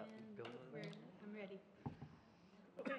I'm ready. Okay.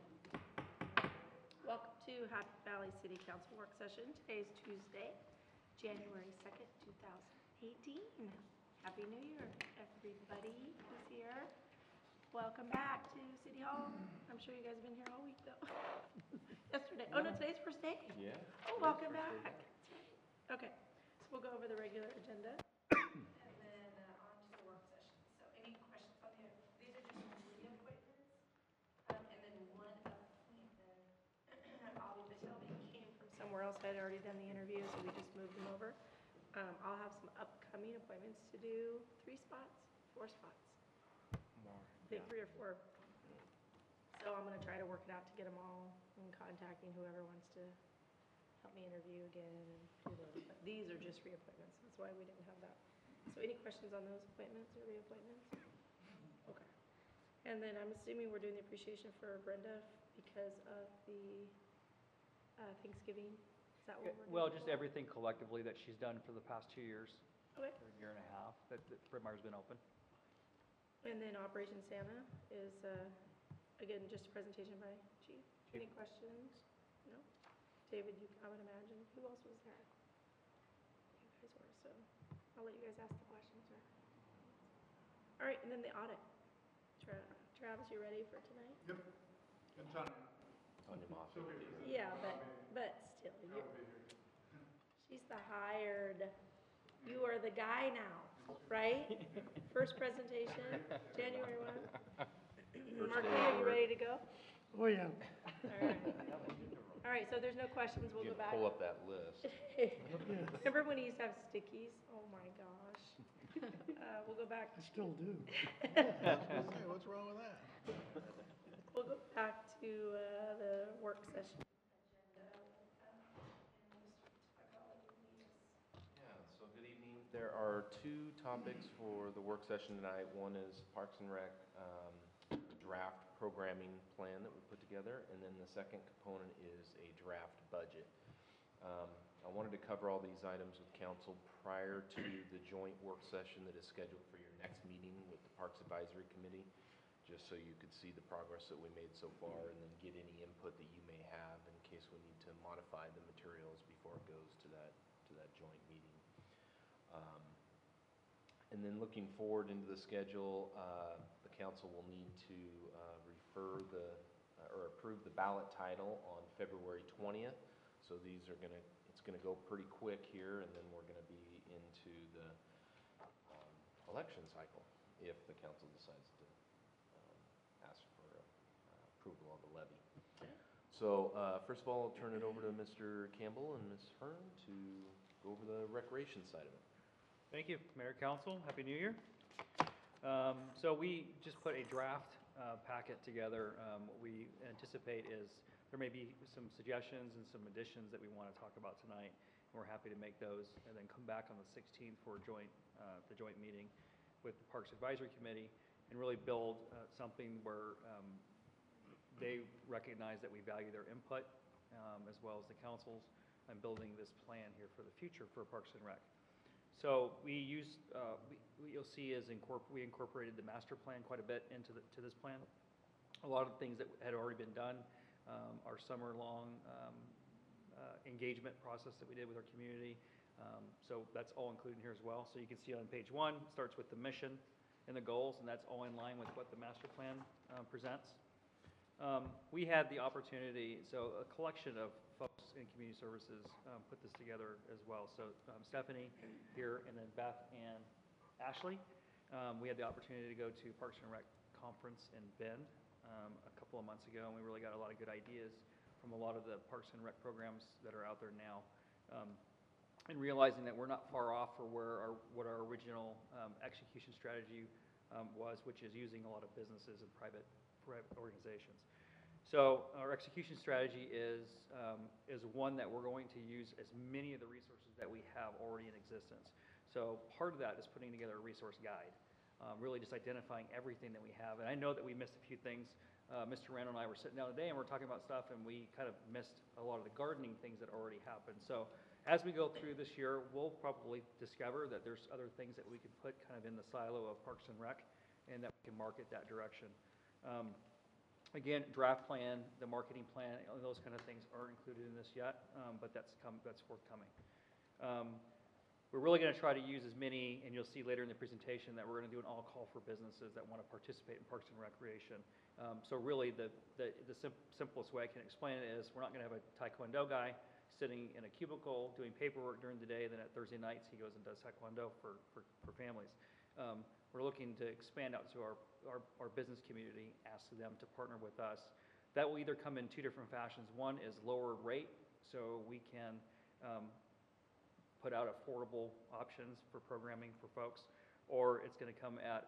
Welcome to Happy Valley City Council work session. Today is Tuesday, January 2nd, 2018. Happy New Year, everybody who's here. Welcome back to City Hall. I'm sure you guys have been here all week, though. Yesterday. Oh, no, today's first day. Yeah. Oh, welcome back. That's right. Okay, so we'll go over the regular agenda. And then on to the work session. So any questions on these are just reappointments. And then one appointment, Ollie Batelli came from somewhere else. I had already done the interview, so we just moved him over. I'll have some upcoming appointments to do. 4 spots. More. I think 3 or 4. So I'm going to try to work it out to get them all and contacting whoever wants to help me interview again and do those. But these are just reappointments. That's why we didn't have that. So any questions on those appointments or reappointments? Okay. And then I'm assuming we're doing the appreciation for Brenda because of the Thanksgiving. Is that what we're doing? Well, just everything collectively that she's done for the past 2 years, Okay. or a year and a half, that Brett Meyer's been open. And then Operation Santa is, again, just a presentation by Chief. Any questions? No? David, I would imagine. Who else was there? You guys were, so I'll let you guys ask the questions. All right, and then the audit. Travis, you ready for tonight? Yep. And Tanya. Tanya Moffett. She'll be here. Yeah, but still, I'll be here. she's the hired. You are the guy now, right? First presentation, January 1. Mark, are you ready to go? Oh, yeah. All right. All right, so there's no questions. We'll You go can back. pull up that list. Remember when he used to have stickies? Oh my gosh. We'll go back. I still do. Hey, what's wrong with that? We'll go back to the work session agenda. Yeah, so good evening. There are 2 topics for the work session tonight. One is Parks and Rec draft programming plan that we put together, and then the second component is a draft budget. I wanted to cover all these items with council prior to the joint work session that is scheduled for your next meeting with the Parks Advisory Committee, just so you could see the progress that we made so far and then get any input that you may have in case we need to modify the materials before it goes to that joint meeting. And then looking forward into the schedule, the council will need to refer or approve the ballot title on February 20th. So these are it's gonna go pretty quick here, and then we're gonna be into the election cycle if the council decides to ask for approval of the levy. So first of all, I'll turn it over to Mr. Campbell and Ms. Hearn to go over the recreation side of it. Thank you, Mayor, Council. Happy New Year. So we just put a draft packet together. What we anticipate is there may be some suggestions and some additions that we want to talk about tonight. And we're happy to make those and then come back on the 16th for the joint meeting with the Parks Advisory Committee and really build something where they recognize that we value their input as well as the council's and building this plan here for the future for Parks and Rec. So we used, what you'll see is we incorporated the master plan quite a bit into this plan. A lot of the things that had already been done, our summer-long engagement process that we did with our community. So that's all included here as well. So you can see on page 1, it starts with the mission and the goals, and that's all in line with what the master plan presents. We had the opportunity, so a collection of folks in community services put this together as well. So Stephanie here, and then Beth and Ashley. We had the opportunity to go to Parks and Rec conference in Bend a couple of months ago, and we really got a lot of good ideas from a lot of the Parks and Rec programs that are out there now. And realizing that we're not far off for what our original execution strategy was, which is using a lot of businesses and private organizations. So our execution strategy is one that we're going to use as many of the resources that we have already in existence. So part of that is putting together a resource guide, really just identifying everything that we have. And I know that we missed a few things. Mr. Randall and I were sitting down today and we're talking about stuff, and we kind of missed a lot of the gardening things that already happened. So as we go through this year, we'll probably discover that there's other things that we could put kind of in the silo of Parks and Rec and that we can market that direction. Again, draft plan, the marketing plan, those kind of things aren't included in this yet, but that's forthcoming. We're really going to try to use as many, and you'll see later in the presentation that we're going to do an all call for businesses that want to participate in Parks and Recreation. So really, the simplest way I can explain it is we're not going to have a Taekwondo guy sitting in a cubicle doing paperwork during the day, then at Thursday nights he goes and does Taekwondo for families. We're looking to expand out to our business community, ask them to partner with us. That will either come in two different fashions. One is lower rate, so we can put out affordable options for programming for folks, or it's going to come at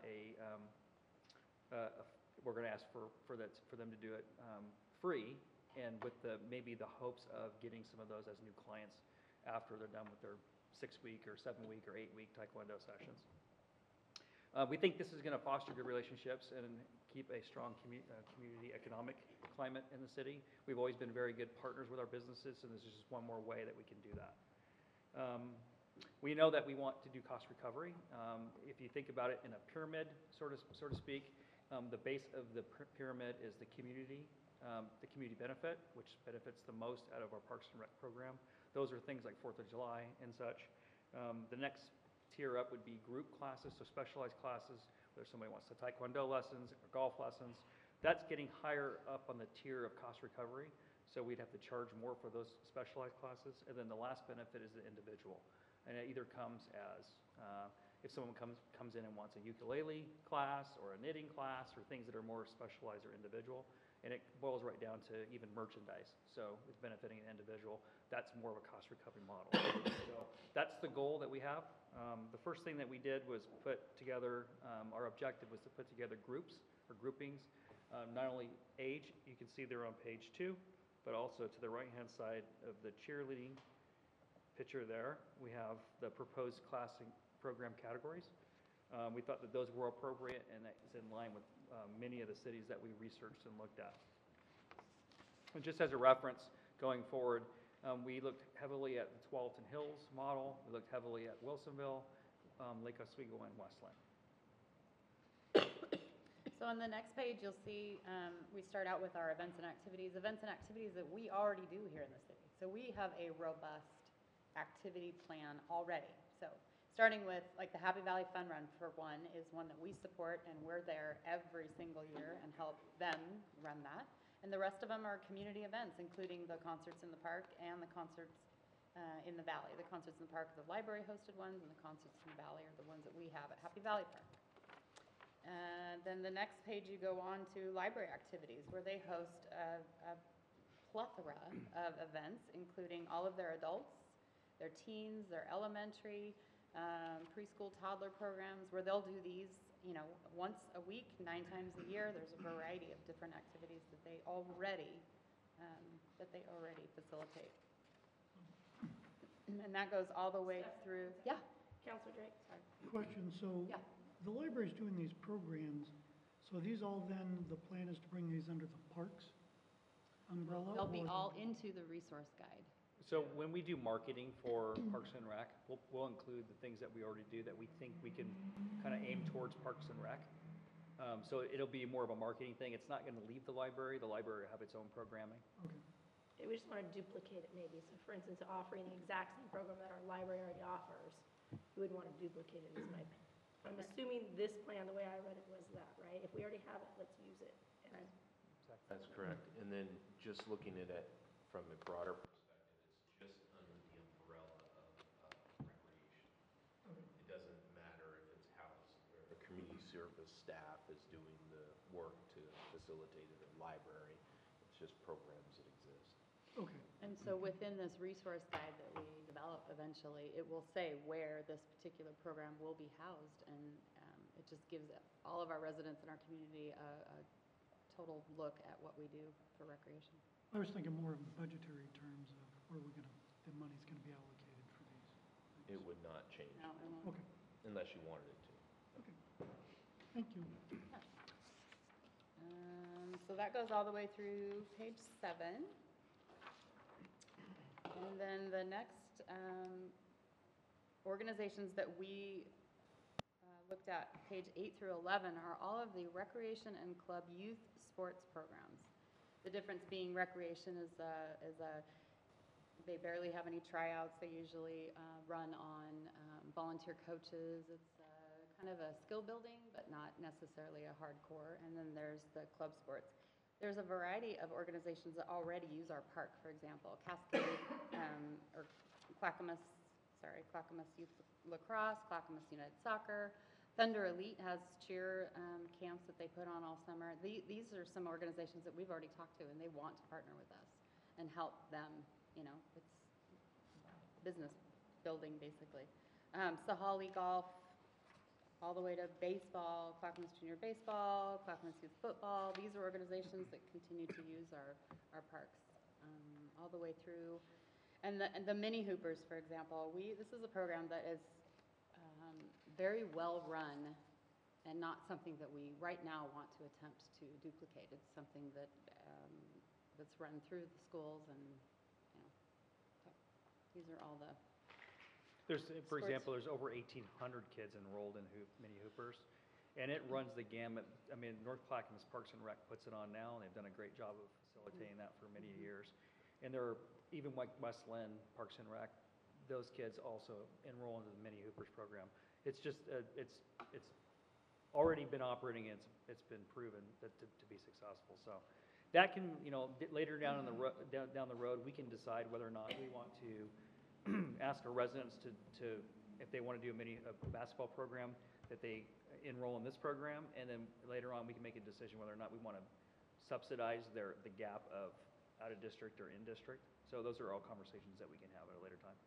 we're going to ask for them to do it free, and with maybe the hopes of getting some of those as new clients after they're done with their 6-week or 7-week or 8-week Taekwondo sessions. We think this is going to foster good relationships and keep a strong community economic climate in the city. We've always been very good partners with our businesses, and this is just one more way that we can do that. We know that we want to do cost recovery. If you think about it in a pyramid, so to speak, the base of the pyramid is the community benefit, which benefits the most out of our Parks and Rec program. Those are things like 4th of July and such. The next tier up would be group classes, so specialized classes, whether somebody wants the Taekwondo lessons or golf lessons. That's getting higher up on the tier of cost recovery, so we'd have to charge more for those specialized classes. And then the last benefit is the individual, and it either comes as if someone comes in and wants a ukulele class or a knitting class or things that are more specialized or individual, and it boils right down to even merchandise. So it's benefiting an individual. That's more of a cost recovery model. So that's the goal that we have. The first thing that we did was put together, our objective was to put together groups or groupings, not only age, you can see there on page 2, but also to the right-hand side of the cheerleading picture there, we have the proposed class and program categories. We thought that those were appropriate, and that is in line with many of the cities that we researched and looked at. And just as a reference, going forward, we looked heavily at the Tualatin Hills model. We looked heavily at Wilsonville, Lake Oswego, and Westland. So on the next page, you'll see we start out with our events and activities that we already do here in the city. So we have a robust activity plan already. So starting with like the Happy Valley Fun Run, for one, is one that we support, and we're there every single year and help them run that. And the rest of them are community events, including the concerts in the park and the concerts in the valley. The concerts in the park are the library-hosted ones, and the concerts in the valley are the ones that we have at Happy Valley Park. And then the next page, you go on to library activities, where they host a plethora of events, including all of their adults, their teens, their elementary, preschool, toddler programs, where they'll do these, once a week, 9 times a year. There's a variety of different activities that they already facilitate. And that goes all the way through, yeah. Counselor Drake, sorry. Question, so Yeah. the library's doing these programs, so these all then, the plan is to bring these under the parks umbrella? They'll be or- all into the resource guide. So when we do marketing for Parks and Rec, we'll include the things that we already do that we think we can kind of aim towards Parks and Rec. So it'll be more of a marketing thing. It's not going to leave the library. The library will have its own programming. Okay. We just want to duplicate it maybe. So for instance, offering the exact same program that our library already offers, we would want to duplicate it, is my opinion. I'm assuming this plan, the way I read it, was that, right? If we already have it, let's use it. And That's correct. And then just looking at it from a broader perspective, it's just under the umbrella of recreation. It doesn't matter if it's housed or a community service staff is doing the work to facilitate it, or library. It's just programs that exist. Okay. And so within this resource guide that we develop eventually, it will say where this particular program will be housed, and it just gives all of our residents in our community a total look at what we do for recreation. I was thinking more of in budgetary terms of where the money's gonna be allocated for these. It would not change No, it won't. Okay, unless you wanted it to. okay. Thank you. So that goes all the way through page 7. And then the next organizations that we looked at, page 8 through 11, are all of the recreation and club youth sports programs. The difference being recreation is they barely have any tryouts. They usually run on volunteer coaches. It's kind of a skill building, but not necessarily a hardcore. And then there's the club sports. There's a variety of organizations that already use our park, for example, Cascade, or Clackamas Youth Lacrosse, Clackamas United Soccer. Thunder Elite has cheer camps that they put on all summer. These are some organizations that we've already talked to, and they want to partner with us and help them. You know, it's business building, basically. Sahali Golf, all the way to baseball, Clackamas Junior Baseball, Clackamas Youth Football. These are organizations that continue to use our parks all the way through. And the Mini Hoopers, for example, this is a program that is very well run and not something that we right now want to attempt to duplicate. It's something that that's run through the schools, and you know, so these are all the. There's, for Sports. example, there's over 1,800 kids enrolled in Mini Hoopers, and it runs the gamut. I mean, North Clackamas Parks and Rec puts it on now, and they've done a great job of facilitating that for many years. And there are, even like West Lynn Parks and Rec, those kids also enroll into the Mini Hoopers program. It's just, it's already been operating, and it's been proven that to be successful. So that can, you know, later down down the road, we can decide whether or not we want to ask our residents to if they want to do a basketball program, that they enroll in this program, and then later on we can make a decision whether or not we want to subsidize the gap of out of district or in district. So those are all conversations that we can have at a later time.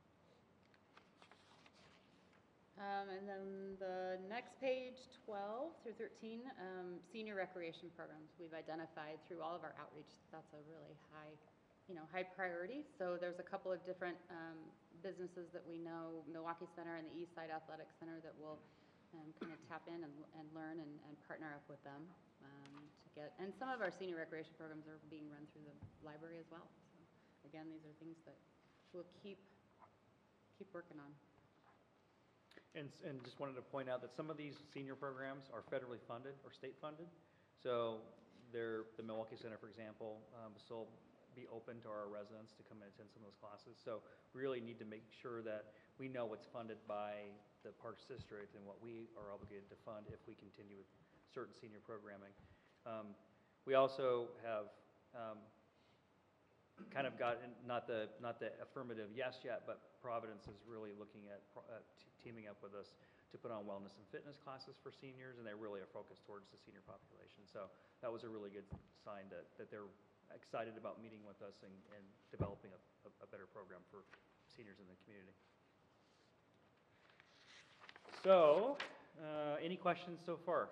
And then the next page, 12 through 13, senior recreation programs. We've identified through all of our outreach that's a really high priority. So there's a couple of different businesses that we know, Milwaukee Center and the Eastside Athletic Center, that will kind of tap in and learn and partner up with them to get. And some of our senior recreation programs are being run through the library as well. So again, these are things that we'll keep working on. And just wanted to point out that some of these senior programs are federally funded or state funded. So the Milwaukee Center, for example, will still be open to our residents to come and attend some of those classes. So we really need to make sure that we know what's funded by the Parks District and what we are obligated to fund if we continue with certain senior programming. We also have kind of got not the affirmative yes yet, but Providence is really looking at teaming up with us to put on wellness and fitness classes for seniors, and they really are focused towards the senior population. So that was a really good sign that they're excited about meeting with us and developing a better program for seniors in the community. So, any questions so far?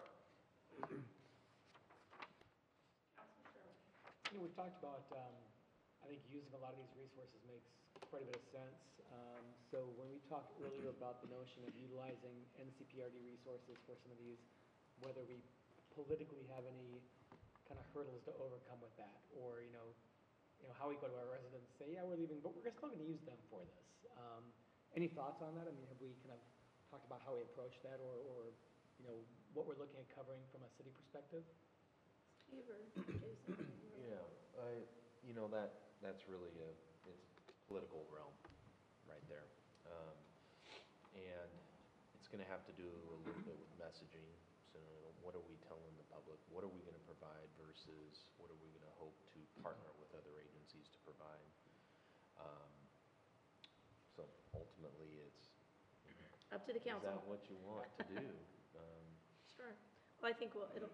You know, we've talked about, I think using a lot of these resources makes quite a bit of sense. So when we talked earlier about the notion of utilizing NCPRD resources for some of these, whether we politically have any kind of hurdles to overcome with that, or how we go to our residents and say, yeah, we're leaving, but we're still going to use them for this. Any thoughts on that? I mean, have we kind of talked about how we approach that, or what we're looking at covering from a city perspective? Steve or Jason? Yeah, that's really it's political realm right there. And it's going to have to do a little bit with messaging. So what are we telling the public? What are we going to provide versus what are we going to hope to partner with other agencies to provide? So ultimately it's, Up to the is council. that what you want to do? Sure. Well, I think it'll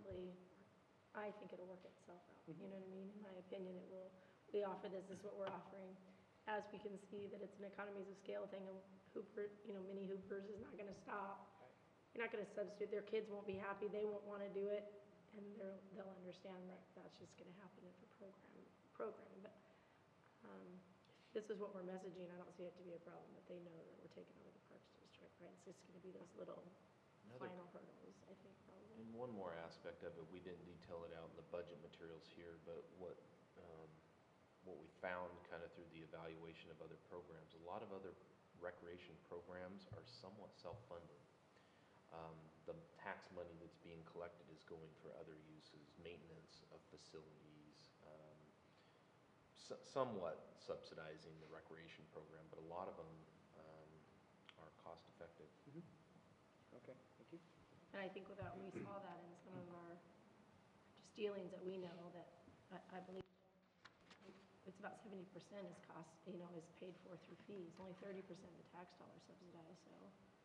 work itself out. You know what I mean? In my opinion, we offer this is what we're offering. As we can see that it's an economies of scale thing, and Mini Hoopers is not gonna stop. You're not gonna substitute, their kids won't be happy, they won't wanna do it, and they'll understand that that's just gonna happen if a programming. But this is what we're messaging. I don't see it to be a problem, but they know that we're taking over the Parks District, right? It's just gonna be those little final hurdles, I think, probably. And one more aspect of it, we didn't detail it out in the budget materials here, but what we found kind of through the evaluation of other programs, a lot of other recreation programs are somewhat self-funded. the tax money that's being collected is going for other uses, maintenance of facilities, somewhat subsidizing the recreation program, but a lot of them are cost effective. Okay, thank you. And I think with that, we saw that in some of our just dealings that we know that I believe it's about 70% is cost, is paid for through fees. Only 30% of the tax dollar subsidized, so.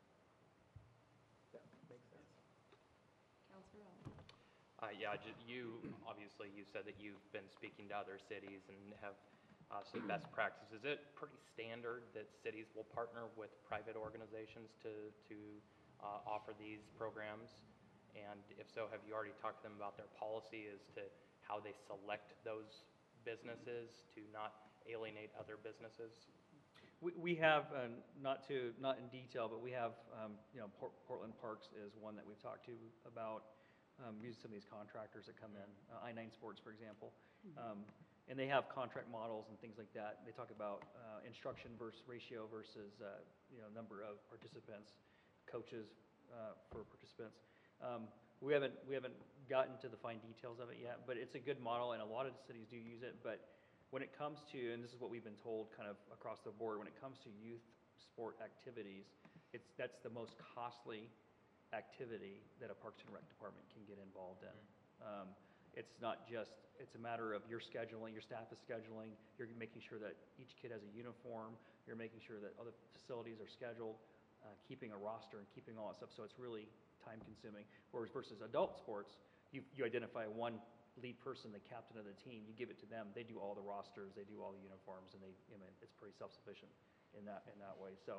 That makes sense. Counselor Owen. Yeah, obviously, you said that you've been speaking to other cities and have some best practices. Is it pretty standard that cities will partner with private organizations to offer these programs? And if so, have you already talked to them about their policy as to how they select those businesses to not alienate other businesses? We have, not in detail, but we have, Portland Parks is one that we've talked to about using some of these contractors that come in, I-9 Sports, for example. And they have contract models and things like that. They talk about instruction versus ratio versus, number of participants, coaches for participants. We haven't gotten to the fine details of it yet, but it's a good model, and a lot of cities do use it. But when it comes to, and this is what we've been told kind of across the board, when it comes to youth sport activities, that's the most costly activity that a Parks and Rec department can get involved in. It's not just, it's a matter of your scheduling, your staff is scheduling, you're making sure that each kid has a uniform, you're making sure that other facilities are scheduled, keeping a roster and keeping all that stuff, so it's really time consuming. Whereas versus adult sports, you identify one lead person, the captain of the team, you give it to them, they do all the rosters, they do all the uniforms, and it's pretty self-sufficient in that way. So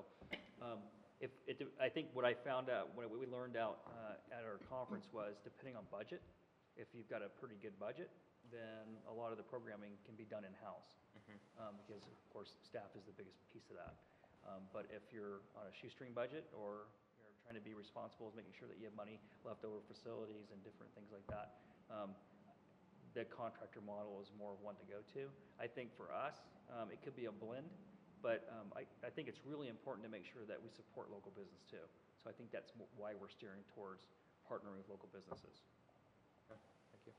I think what I found out, what we learned out at our conference was, depending on budget, if you've got a pretty good budget, then a lot of the programming can be done in-house. Because, of course, staff is the biggest piece of that. But if you're on a shoestring budget, or you're trying to be responsible, making sure that you have money left over facilities and different things like that, the contractor model is more one to go to. I think for us, it could be a blend, but I think it's really important to make sure that we support local business too. So I think that's why we're steering towards partnering with local businesses. Thank you.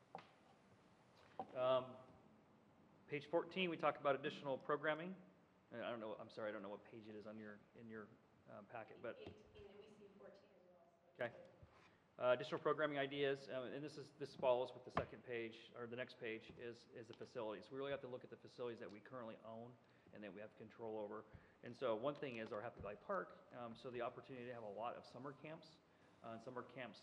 Page 14, we talk about additional programming. And I don't know what page it is in your packet, but. 18, and we see 14 as well. Okay. Additional programming ideas, and this follows with the second page, or the next page, is the facilities. We really have to look at the facilities that we currently own and that we have control over. And so one thing is our Happy Valley Park, so the opportunity to have a lot of summer camps. Summer camps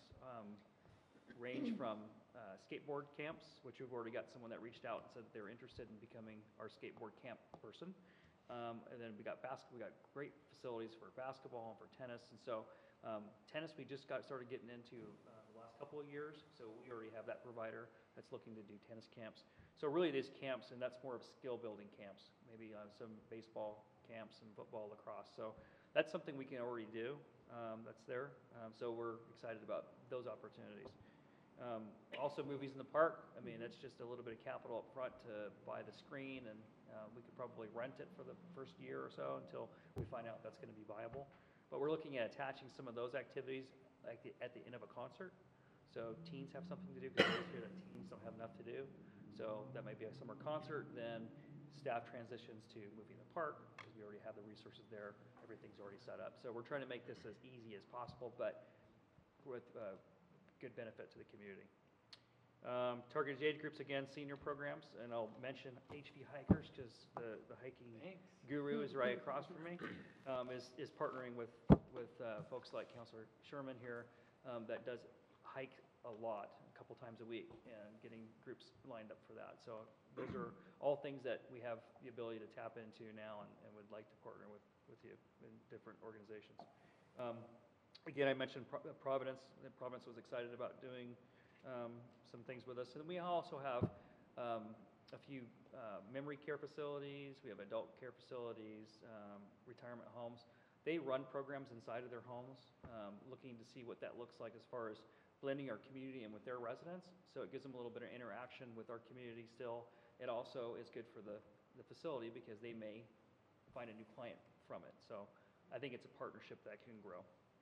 range from skateboard camps, which we've already got someone that reached out and said that they were interested in becoming our skateboard camp person. And then we got great facilities for basketball and for tennis. And so tennis we just started getting into the last couple of years. So we already have that provider that's looking to do tennis camps. So really these camps, and that's more of skill building camps, maybe some baseball camps and football, lacrosse. So that's something we can already do. That's there. So we're excited about those opportunities. Also movies in the park. I mean, that's just a little bit of capital up front to buy the screen, and we could probably rent it for the first year or so until we find out that's going to be viable. But we're looking at attaching some of those activities at the end of a concert. So teens have something to do, because I hear that teens don't have enough to do. So that might be a summer concert, then staff transitions to movie in the park, because we already have the resources there. Everything's already set up. So we're trying to make this as easy as possible, but with good benefit to the community. Targeted age groups, again, senior programs, and I'll mention HV Hikers, because the hiking guru is right across from me, is partnering with folks like Councilor Sherman here, that does hike a lot, a couple times a week, and getting groups lined up for that. So those are all things that we have the ability to tap into now, and would like to partner with you in different organizations. Again, I mentioned Providence. Providence was excited about doing some things with us. And we also have a few memory care facilities. We have adult care facilities, retirement homes. They run programs inside of their homes, looking to see what that looks like as far as blending our community in with their residents. So it gives them a little bit of interaction with our community still. It also is good for the facility, because they may find a new client from it. So I think it's a partnership that can grow.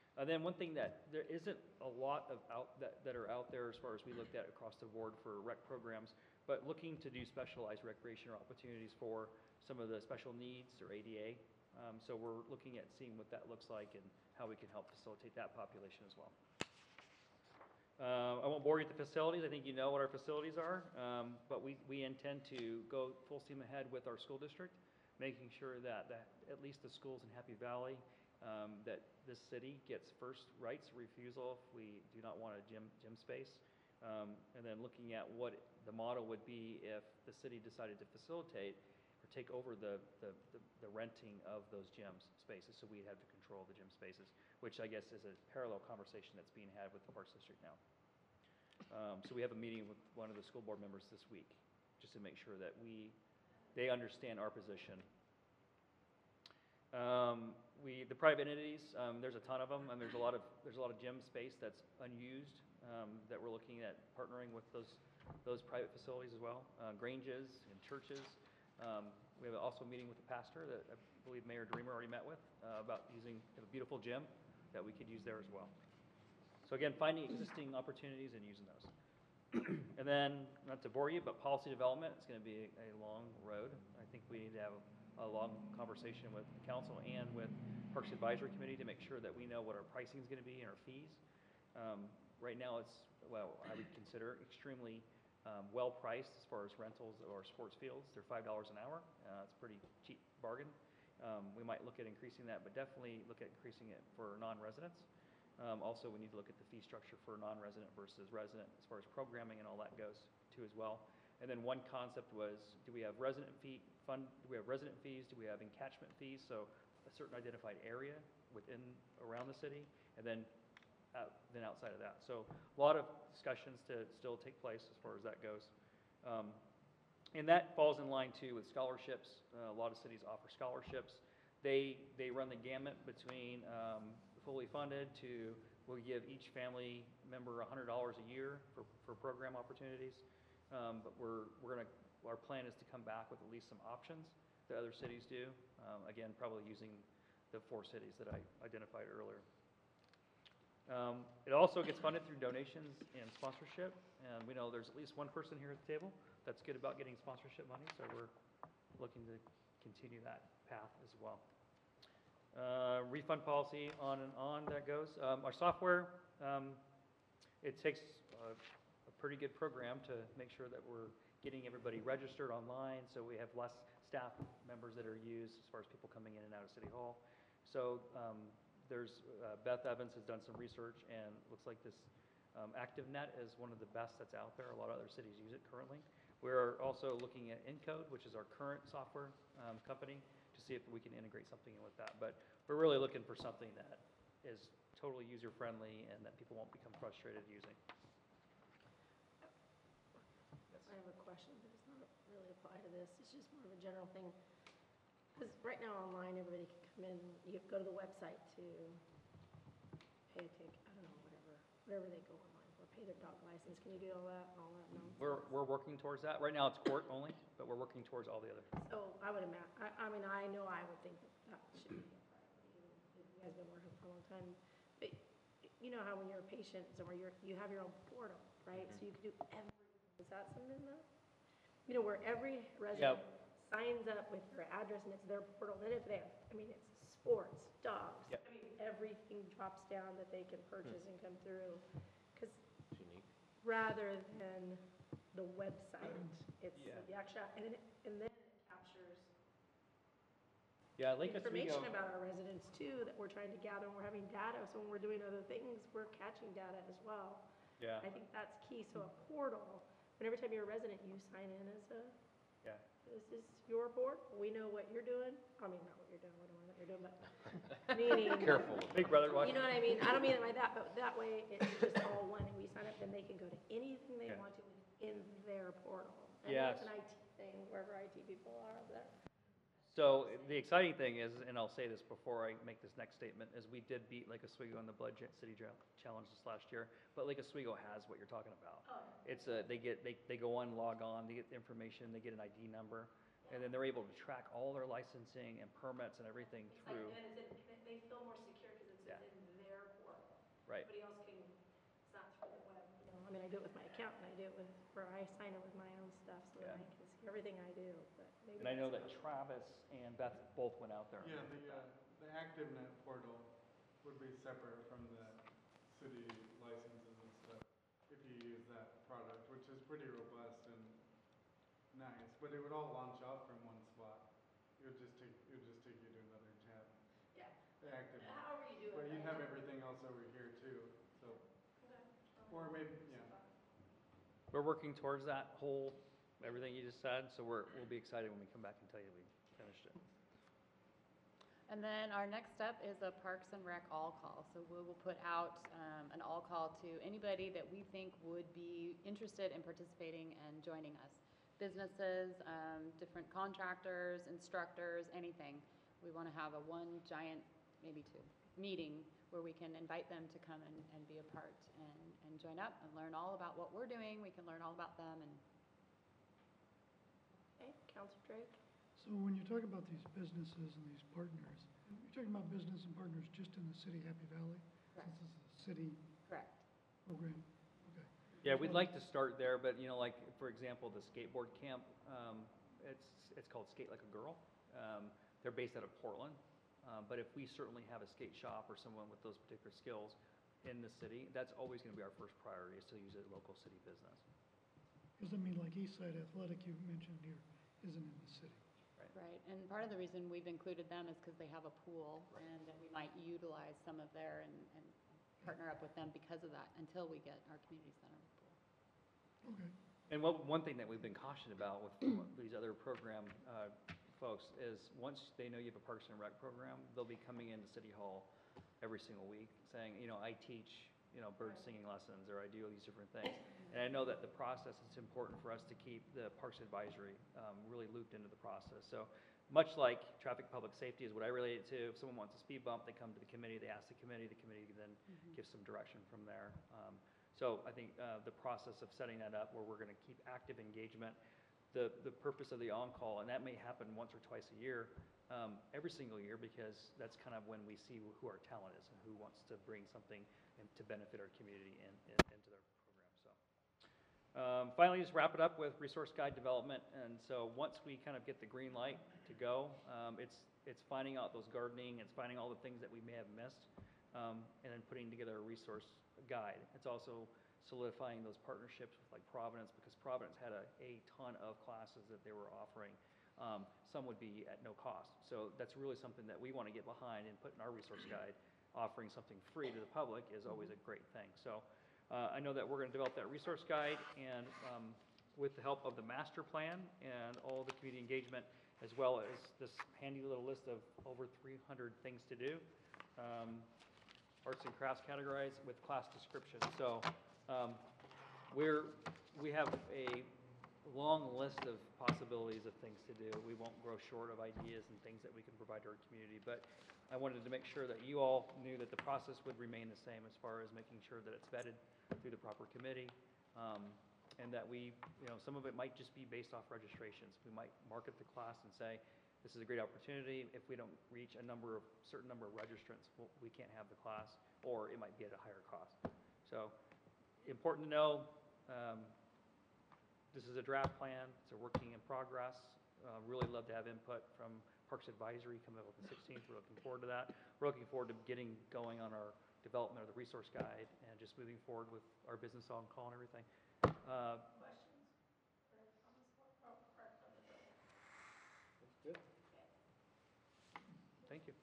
Then one thing that there isn't a lot of that are out there as far as we looked at across the board for rec programs, but looking to do specialized recreational opportunities for some of the special needs or ADA. So we're looking at seeing what that looks like and how we can help facilitate that population as well. I won't bore you with the facilities. I think you know what our facilities are, but we intend to go full steam ahead with our school district, making sure that at least the schools in Happy Valley, that this city gets first rights of refusal if we do not want a gym space. And then looking at what the model would be if the city decided to facilitate or take over the renting of those gym spaces, so we'd have to control the gym spaces, which I guess is a parallel conversation that's being had with the Parks District now. So we have a meeting with one of the school board members this week, just to make sure that they understand our position. The private entities, there's a ton of them, and there's a lot of gym space that's unused, that we're looking at partnering with those private facilities as well, granges and churches. We have also a meeting with the pastor that I believe Mayor Dreamer already met with, about using a beautiful gym that we could use there as well. So again, finding existing opportunities and using those. And then, not to bore you, but policy development is going to be a long road. I think we need to have a long conversation with the council and with Parks Advisory Committee to make sure that we know what our pricing is going to be and our fees. Right now, it's, well, I would consider extremely well-priced as far as rentals or sports fields. They're $5 an hour. It's a pretty cheap bargain. We might look at increasing that, but definitely look at increasing it for non-residents. Also, we need to look at the fee structure for non-resident versus resident as far as programming and all that goes too as well. And then one concept was, do we have resident fees? Do we have resident fees? Do we have encatchment fees? So a certain identified area around the city, and then outside of that. So a lot of discussions to still take place as far as that goes. And that falls in line too with scholarships. A lot of cities offer scholarships. They run the gamut between fully funded to, we'll give each family member $100 a year for program opportunities. But our plan is to come back with at least some options that other cities do. Again, probably using the 4 cities that I identified earlier. It also gets funded through donations and sponsorship. And we know there's at least one person here at the table that's good about getting sponsorship money, so we're looking to continue that path as well. Refund policy, on and on that goes. Our software, it takes a pretty good program to make sure that we're getting everybody registered online, so we have less staff members that are used as far as people coming in and out of City Hall. So there's Beth Evans has done some research, and looks like this ActiveNet is one of the best that's out there. A lot of other cities use it currently. We're also looking at Encode, which is our current software company, to see if we can integrate something in with that. But we're really looking for something that is totally user-friendly and that people won't become frustrated using. I have a question, but it's not really apply to this. It's just more of a general thing. Because right now online, everybody can come in, you go to the website to pay a ticket, I don't know, whatever they go online for, pay their dog license. Can you do all that? No? We're working towards that. Right now, it's court only, but we're working towards all the other. So I would imagine, I mean, I know I would think that should be a priority, even if you guys have been working for a long time. But you know how when you're a patient, somewhere you have your own portal, right? So you can do everything. Is that something that, you know, where every resident signs up with their address and it's their portal, then if they have, I mean, it's sports, dogs. Yep. I mean, everything drops down that they can purchase and come through. Because It's unique. rather than the website, it's Yeah. the actual, and then it captures Yeah, Lake Oswego. information about our residents too, that we're trying to gather, and we're having data, so when we're doing other things, we're catching data as well. Yeah, I think that's key, so a portal, and every time you're a resident, you sign in as yeah. this is your board, we know what you're doing, I mean, not what you're doing, we don't know what you're doing, but meaning. Careful. Big brother watching. You know what I mean? I don't mean it like that, but that way it's just all one, and we sign up, then they can go to anything they Yeah. want to in their portal. I know Yes. it's an IT thing, wherever IT people are over there. So the exciting thing is, and I'll say this before I make this next statement, is we did beat Lake Oswego in the Blood City Challenge this last year, but Lake Oswego has what you're talking about. Oh. It's they go on, log on, they get the information, they get an ID number, and then they're able to track all their licensing and permits and everything through. And they feel more secure because it's Yeah. within their portal. Right. Everybody else can, it's not through the web, you know, I mean, I do it with my accountant, I do it with, or I sign it with my own stuff, so that Yeah. I can see everything I do, but maybe. And I know that's that Travis and Beth both went out there. and Yeah, looked at that. the ActiveNet portal would be separate from the city licenses and stuff, if you use that product, which is pretty robust and nice, but it would all launch off from one spot. It would just take you to another tab, Yeah, the ActiveNet. however you do it. But you'd right? have everything else over here too, so, Okay. or maybe, yeah. We're working towards that whole, everything you just said, so we'll be excited when we come back and tell you we finished it. And then our next step is a Parks and Rec all call. So we will put out an all call to anybody that we think would be interested in participating and joining us. Businesses, different contractors, instructors, anything. We want to have a one giant, maybe two, meeting where we can invite them to come and be a part and join up and learn all about what we're doing. We can learn all about them and Okay, Counselor Drake? So when you talk about these businesses and these partners, you're talking about business and partners just in the city Happy Valley? Correct. Since this is a city correct. program, okay. Yeah, we'd like to start there, but you know, like, for example, the skateboard camp, it's called Skate Like a Girl. They're based out of Portland, but if we certainly have a skate shop or someone with those particular skills in the city, that's always gonna be our first priority, is to use a local city business. Because I mean, like East Side Athletic you mentioned here isn't in the city. Right, and part of the reason we've included them is because they have a pool, and that we might utilize some of their and partner up with them because of that, until we get our community center pool. Okay. And one thing that we've been cautioned about with these other program folks is, once they know you have a Parks and Rec program, they'll be coming into City Hall every single week saying, you know, I teach, you know, bird singing lessons, or I do these different things. And I know that the process, it's important for us to keep the Parks Advisory really looped into the process. So much like traffic public safety is what I relate it to, if someone wants a speed bump, they come to the committee, they ask the committee then gives some direction from there. So I think the process of setting that up, where we're gonna keep active engagement, the purpose of the on-call, and that may happen once or twice a year, every single year, because that's kind of when we see who our talent is and who wants to bring something and to benefit our community into their program. So finally, just wrap it up with resource guide development. And so once we kind of get the green light to go, it's finding out those gardening, it's finding all the things that we may have missed, and then putting together a resource guide. It's also solidifying those partnerships with like Providence, because Providence had a ton of classes that they were offering. Some would be at no cost. So that's really something that we want to get behind and put in our resource guide. Offering something free to the public is always a great thing. So I know that we're going to develop that resource guide, and with the help of the master plan and all the community engagement, as well as this handy little list of over 300 things to do, arts and crafts categorized with class description. So we have a long list of possibilities of things to do. We won't grow short of ideas and things that we can provide to our community, but I wanted to make sure that you all knew that the process would remain the same, as far as making sure that it's vetted through the proper committee, and that we, you know, some of it might just be based off registrations. We might market the class and say, this is a great opportunity. If we don't reach a certain number of registrants, we can't have the class, or it might be at a higher cost. So important to know, this is a draft plan. It's a working in progress. Really love to have input from Parks Advisory coming up on the 16th. We're looking forward to that. We're looking forward to getting going on our development of the resource guide and just moving forward with our business on call and everything. Questions or comments? Oh, correct, on the bill. That's good. Thank you.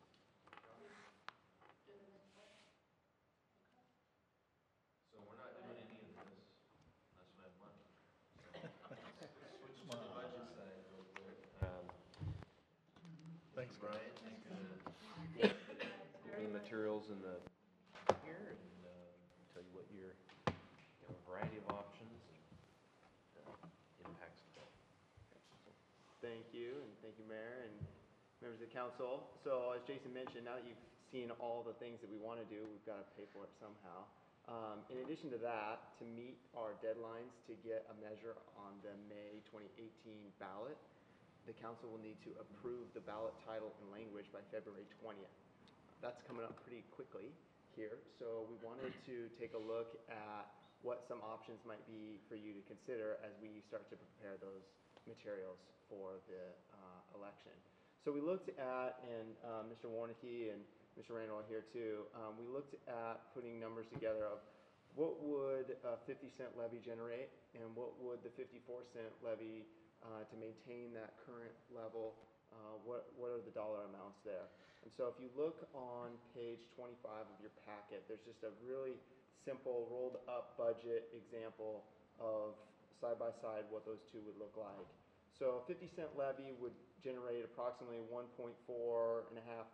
So we're not doing any of this unless we have money. So switch to the budget side real quick. Thanks, Brian. Thanks for the materials in the here, and tell you what you have a variety of options and impacts to that. Thank you, and thank you, Mayor and members of the council. So as Jason mentioned, now that you've seen all the things that we want to do, we've got to pay for it somehow. In addition to that, to meet our deadlines to get a measure on the May 2018 ballot, the council will need to approve the ballot title and language by February 20th. That's coming up pretty quickly. here, so we wanted to take a look at what some options might be for you to consider as we start to prepare those materials for the election. So we looked at, and Mr. Warnicki and Mr. Randall are here too, we looked at putting numbers together of what would a 50-cent levy generate and what would the 54-cent levy to maintain that current level, what are the dollar amounts there? And so if you look on page 25 of your packet, there's just a really simple rolled up budget example of side by side what those two would look like. So a 50-cent levy would generate approximately $1.4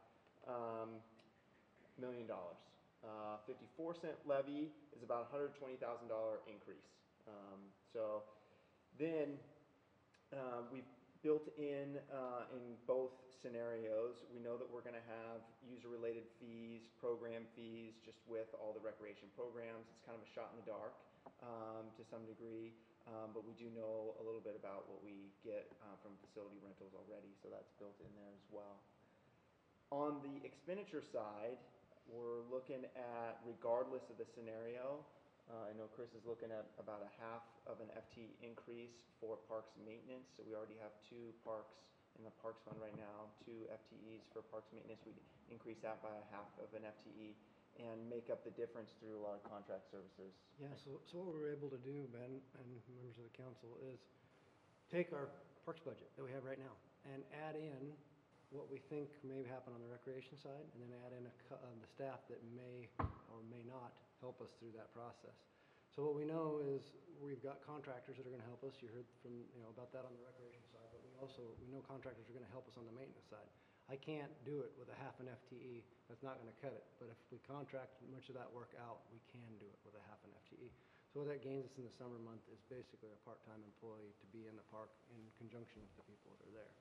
million. 54-cent levy is about $120,000 increase. So then we've built in both scenarios, we know that we're going to have user-related fees, program fees, just with all the recreation programs. It's kind of a shot in the dark to some degree, but we do know a little bit about what we get from facility rentals already, so that's built in there as well. On the expenditure side, we're looking at, regardless of the scenario, I know Chris is looking at about a half of an FTE increase for parks maintenance. So we already have 2 parks in the parks fund right now, 2 FTEs for parks maintenance. We'd increase that by a half of an FTE and make up the difference through a lot of contract services. Yeah, so what we're able to do, Ben, and members of the council, is take our parks budget that we have right now and add in what we think may happen on the recreation side, and then add in the staff that may or may not help us through that process. So what we know is we've got contractors that are going to help us. You heard from, about that on the recreation side, but we know contractors are going to help us on the maintenance side. I can't do it with a half an FTE. That's not going to cut it. But if we contract much of that work out, we can do it with a half an FTE. So what that gains us in the summer month is basically a part-time employee to be in the park in conjunction with the people that are there.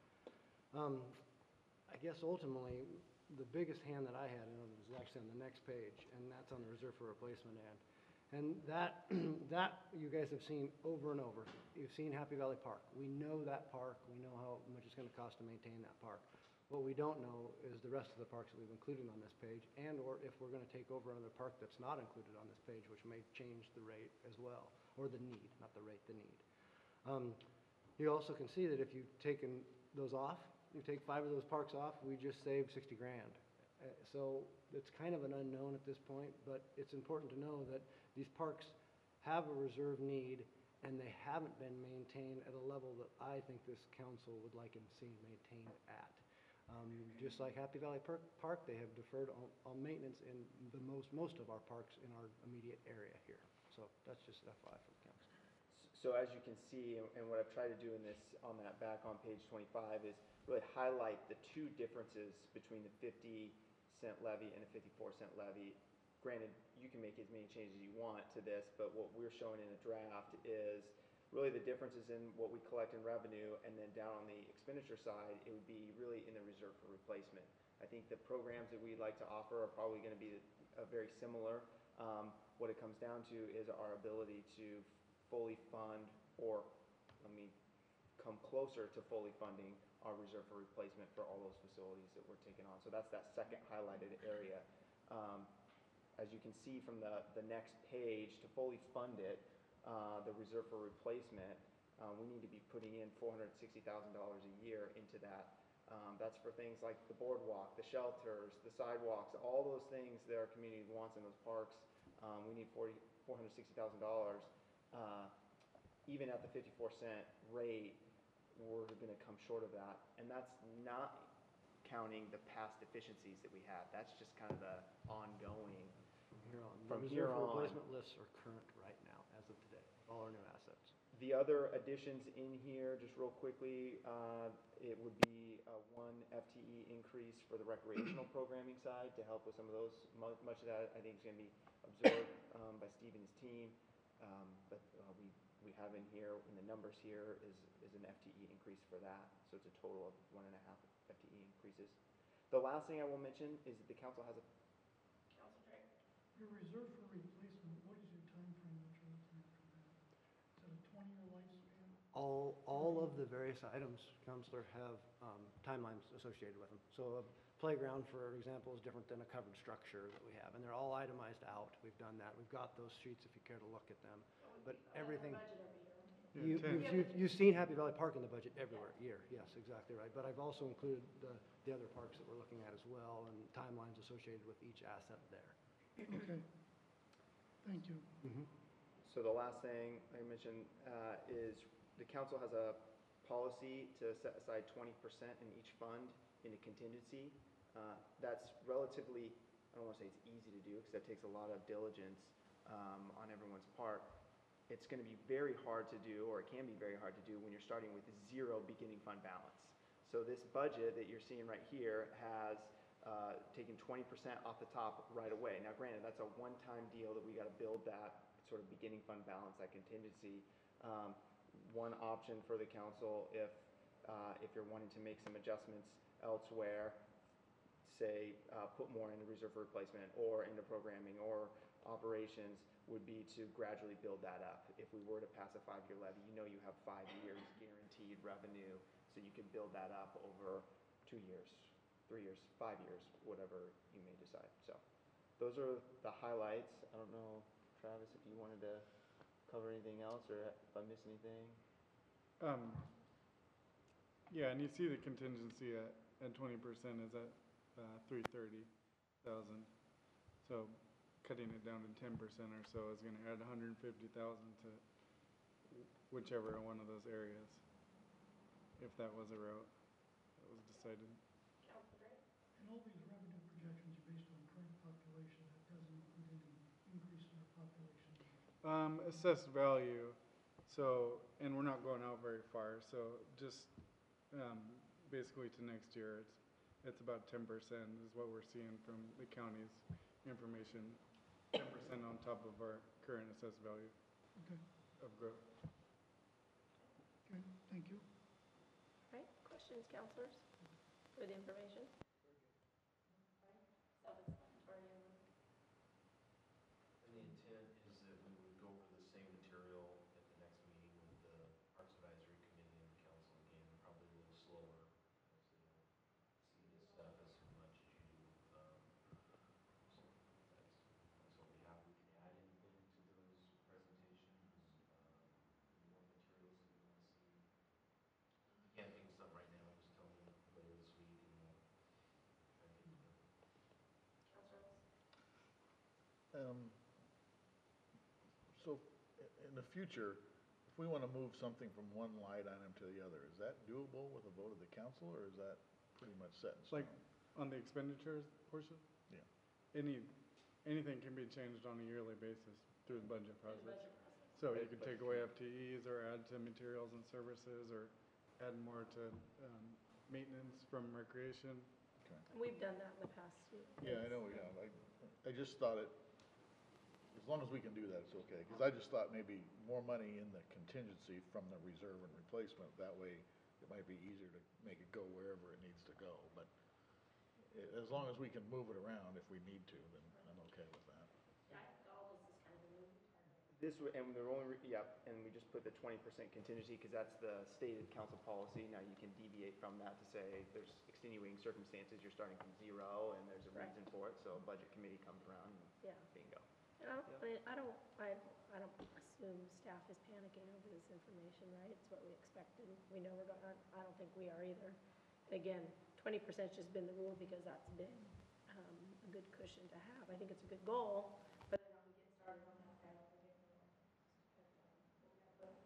I guess ultimately, the biggest hand that I had in it is actually on the next page, and that's on the reserve for replacement end. And that you guys have seen over and over. You've seen Happy Valley Park. We know that park. We know how much it's going to cost to maintain that park. What we don't know is the rest of the parks that we've included on this page, and or if we're going to take over another park that's not included on this page, which may change the rate as well, or the need, not the rate, the need. You also can see that if you've taken those off, you take 5 of those parks off, we just saved 60 grand. So it's kind of an unknown at this point, but it's important to know that these parks have a reserve need and they haven't been maintained at a level that I think this council would like and see maintained at. Just like Happy Valley Park, they have deferred on maintenance in most of our parks in our immediate area here. So that's just FYI for the council. So as you can see, and what I've tried to do in this, on that back on page 25, is really highlight the 2 differences between the 50-cent levy and a 54-cent levy. Granted, you can make as many changes as you want to this, but what we're showing in a draft is really the differences in what we collect in revenue, and then down on the expenditure side, it would be really in the reserve for replacement. I think the programs that we'd like to offer are probably going to be very similar. What it comes down to is our ability to fully fund, or let me come closer to fully funding our reserve for replacement for all those facilities that we're taking on. So that's that second highlighted area. As you can see from the next page, to fully fund it, the reserve for replacement, we need to be putting in $460,000 a year into that. That's for things like the boardwalk, the shelters, the sidewalks, all those things that our community wants in those parks. We need $460,000. Even at the 54-cent rate, we're going to come short of that. And that's not counting the past deficiencies that we have. That's just kind of the ongoing. From here on. The reserve for replacement lists are current right now, as of today, all our new assets. The other additions in here, just real quickly, it would be a 1 FTE increase for the recreational programming side to help with some of those. Much of that, I think, is going to be absorbed by Steve and his team. But we have in here, in the numbers here, is an FTE increase for that. So it's a total of 1.5 FTE increases. The last thing I will mention is that the council has a... Council Drake? Your reserve for replacement, what is your time frame that you're looking at for that? Is it a 20-year lifespan? All of the various items, Counselor, have timelines associated with them. So playground, for example, is different than a covered structure that we have, and they're all itemized out. We've done that. We've got those sheets if you care to look at them. But everything, you've seen Happy Valley Park in the budget everywhere, yes, exactly right. But I've also included the other parks that we're looking at as well, and timelines associated with each asset there. Okay. Thank you. So the last thing I mentioned is the council has a policy to set aside 20% in each fund in a contingency. That's relatively, I don't want to say it's easy to do because that takes a lot of diligence on everyone's part. It's going to be very hard to do, or it can be very hard to do when you're starting with zero beginning fund balance. So this budget that you're seeing right here has taken 20% off the top right away. Now granted, that's a one-time deal that we got to build that sort of beginning fund balance, that contingency. One option for the council, if you're wanting to make some adjustments elsewhere, say put more into reserve for replacement or into programming or operations, would be to gradually build that up. If we were to pass a 5-year levy, you know you have 5 years guaranteed revenue, so you could build that up over 2 years, 3 years, 5 years, whatever you may decide. So those are the highlights. I don't know, Travis, if you wanted to cover anything else or if I missed anything. Yeah, and you see the contingency at 20% is at 330,000. So cutting it down to 10% or so is going to add 150,000 to whichever one of those areas, if that was a route that was decided. And all these revenue projections are based on current population. That doesn't include any increase in our population. Assessed value. So, and we're not going out very far. So just basically to next year, it's about 10% is what we're seeing from the county's information. 10% on top of our current assessed value of growth. Okay, thank you. All right, questions, counselors, for the information? Self-explanatory. And the intent is that we would go over the same material at the next meeting with the Parks Advisory Committee and the council again, probably a little slower. So you don't see this stuff as much as you do. So that's what we have. We can add anything to those presentations, more materials that you want to see. I can't think of something right now, just tell me later this week and we'll try to get together. Counselor? So in the future, if we want to move something from one line item to the other, is that doable with a vote of the council, or is that pretty much set in stone? Like on the expenditures portion? Yeah. Anything can be changed on a yearly basis through the budget process. So you could take away FTEs or add to materials and services or add more to maintenance from recreation. Okay. We've done that in the past. Yeah, I know we have. I just thought as long as we can do that, it's okay. Because I just thought maybe more money in the contingency from the reserve and replacement. That way, it might be easier to make it go wherever it needs to go. But as long as we can move it around if we need to, then I'm okay with that. Yeah, all this is kind of a moving target. This, and the only, and we just put the 20% contingency because that's the stated council policy. Now you can deviate from that to say there's extenuating circumstances, you're starting from zero and there's a reason for it. So budget committee comes around and bingo. I don't assume staff is panicking over this information, right? It's what we expected. We know we're going, I don't think we are either. Again, 20% has just been the rule because that's been a good cushion to have. I think it's a good goal, but then when we get started on that, I don't think it will.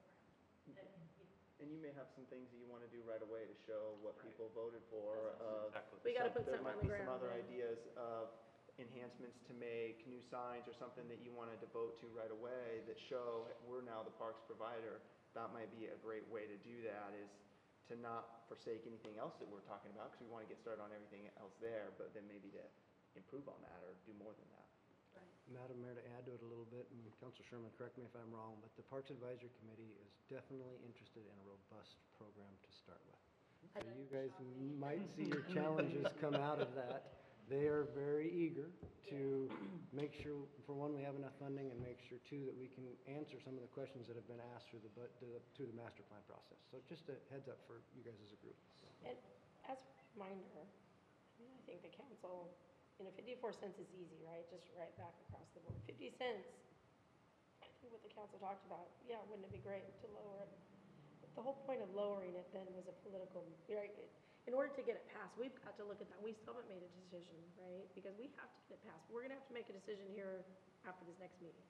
And you may have some things that you want to do right away to show what people voted for. We got to put There something on might the be some ground. other ideas of enhancements to make, new signs or something that you want to devote to right away that show we're now the parks provider. That might be a great way to do that, is to not forsake anything else that we're talking about because we want to get started on everything else there, but then maybe to improve on that or do more than that. Madam Mayor, to add to it a little bit, and Councilor Sherman, correct me if I'm wrong, but the Parks Advisory Committee is definitely interested in a robust program to start with. So you guys might see your challenges come out of that. They are very eager to make sure, for one, we have enough funding, and make sure, two, that we can answer some of the questions that have been asked through the master plan process. So just a heads up for you guys as a group. And as a reminder, mean, I think the council, 54 cents is easy, right? Just right back across the board. 50 cents, I think what the council talked about, yeah, wouldn't it be great to lower it? But the whole point of lowering it then was a political, right? In order to get it passed, we've got to look at that. We still haven't made a decision, right? Because we have to get it passed. We're gonna have to make a decision here after this next meeting.